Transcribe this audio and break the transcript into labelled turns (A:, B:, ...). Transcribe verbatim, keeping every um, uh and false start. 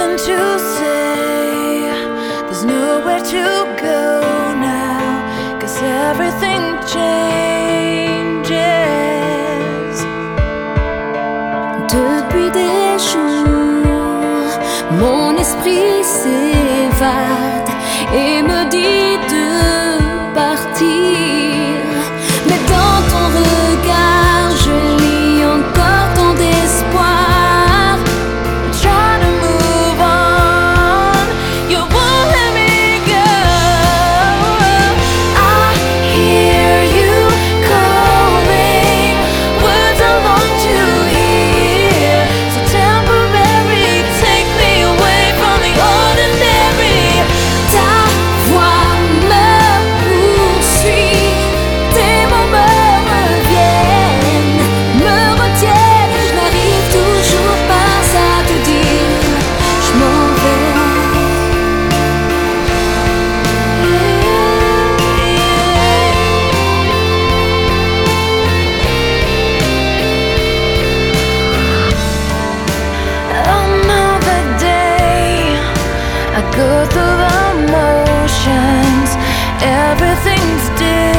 A: nothing to say. There's nowhere to go now, 'cause everything changes.
B: Depuis des jours, mon esprit s'évade et me dit de partir. Mais dans ton regard, je lis encore ton espoir.
A: Try to move on, you won't let me go.
B: I hear you calling,
A: Words I long to hear, so temporary, take me away from the ordinary.
B: ta voix me poursuit, tes mots me reviennent, me retiennent, je n'arrive toujours pas à te dire, je m'en vais.
A: Another day, I go through the motions. Everything's different.